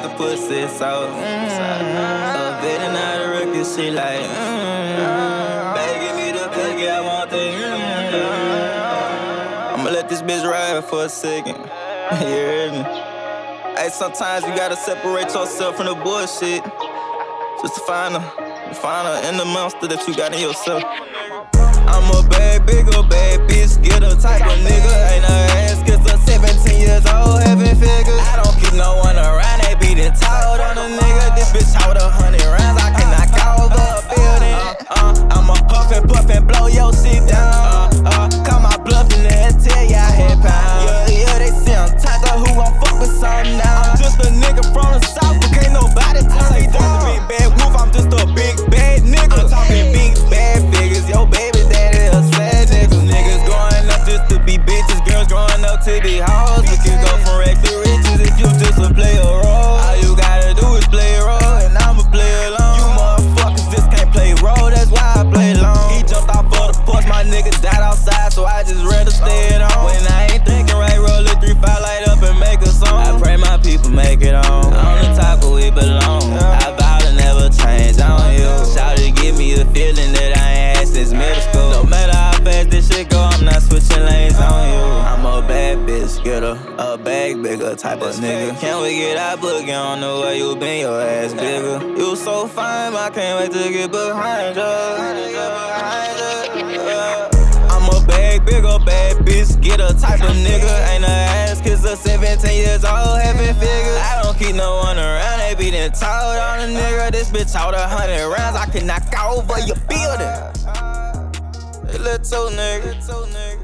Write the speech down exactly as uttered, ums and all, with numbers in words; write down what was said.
the pussy so. Mm-hmm. A vet and not a rookie, she like, mm-hmm. Baby, give me the cookie, I want the, mm-hmm. I'ma let this bitch ride for a second. You heard me? Hey, sometimes you gotta separate yourself from the bullshit just to find her, find her in the monster that you got in yourself. I'm a bad, big ol' bad bitch, get a type of nigga. Ain't no ass, cause I'm seventeen years old, having figures. I don't keep no one around, they beatin' tall on a nigga. This bitch out a hundred rounds, I can knock over a building. Uh, uh, I'ma puffin', puffin', blow your shit down. Uh, uh, call my bluff and then tell ya I had pounds. Yeah, yeah, they say I'm tight, so who gon' fuck with something now? I'm just a nigga from the south, but can't nobody tell me down. I'm a big bad wolf, I'm just a big bad nigga. I'm talking big bad figures, yo baby. Bitches, girls growing up to the house. We can go from wreck to riches if you just a play a role. All you gotta do is play a role, and I'ma play along. You motherfuckers just can't play role, that's why I play long. He jumped off of the porch, my nigga died outside, so I just rather stay at home. When I ain't thinking right, roll it three five, light up and make a song. I pray my people make it on. On the top where we belong. I vow to never change on you. Shout to give me the feeling that I ain't had since middle school. No matter how fast this shit go, I'm not switching lanes on you. I'm a bad bitch, get a, a bag bigger type of nigga. Can't we get out boogie on the way you been, your ass bigger. You so fine, I can't wait to get behind you. I'm a bag bigger, bad bitch, get a type of nigga. Ain't no ass, cause I'm seventeen years old, having figures. I don't keep no one around, they beatin' tall on a nigga. This bitch out a hundred rounds, I can knock over your building. Hey, little nigga.